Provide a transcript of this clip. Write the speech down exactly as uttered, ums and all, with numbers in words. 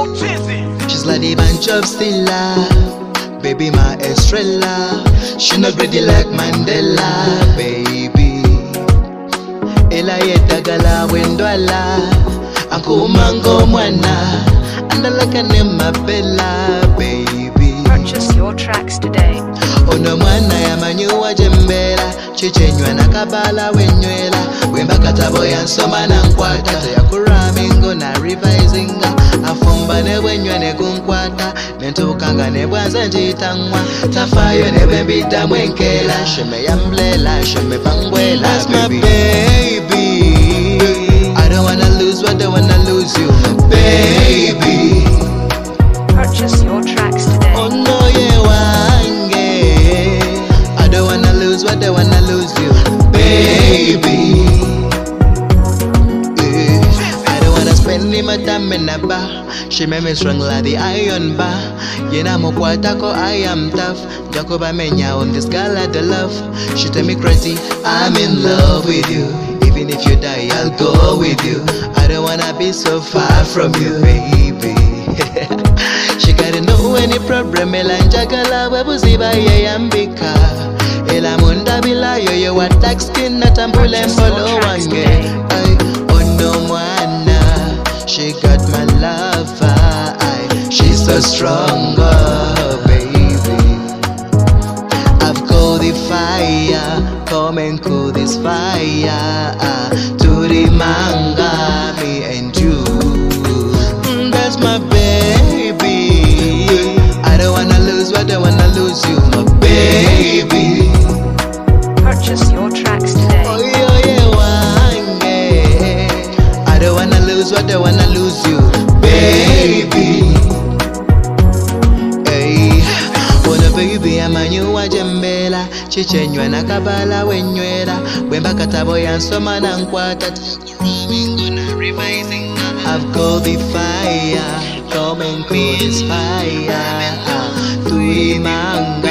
She's like the bunch of Stella, baby my Estrella. She not ready like Mandela, baby. Ela yetagala wendwala, anko mango mwana, andalaka ne mabella, baby. Purchase your tracks today. Ono mwana ya manyuwa jembera, chichenywa na kabala wenywela, wemba katabo ya nsoma na nkwata, ya kuramingo na revisinga, afumba ne wenywa ne kunkwata, nentukanga ne bwanza njitangwa, tafayo ne bembita mwenkela, sheme yamblela, sheme pangwela, that's my baby. I don't wanna lose, I don't wanna lose you, my baby. Purchase your tracks today. Oh no, yeah, wange. I don't wanna lose, I don't wanna lose you, baby. Yeah. I don't wanna spend any more time in a bar. She made me strong like the iron bar. Yena mokwatako, I am tough. Jacoba menya on this girl I the love. She tell me crazy, I'm in love with you. Even if you die, I'll go with you. I don't wanna be so far from you, baby. She gotta know any problem. Ela njagala webuziba ye yambika. Ela munda bila yo yo attack skin na tambule mbolo wange. Ay, oh no mwana, she got my lover. Ay, she's so strong, oh, baby. I've called the fire, come and cool this fire. Uh, to the manga, me and you. Mm, that's my baby. I don't wanna lose, I don't wanna lose you, my baby. Purchase your tracks today. Oh yeah, yeah, wange. I don't wanna lose, I don't wanna lose you, baby. Hey, wanna baby, I'm a new jembela. Chichenywa na kabala wenywera, wemba katabo ya nsoma na nkwata, takuramingo na revising. I've called the fire, come and cool this fire. Tuimanga.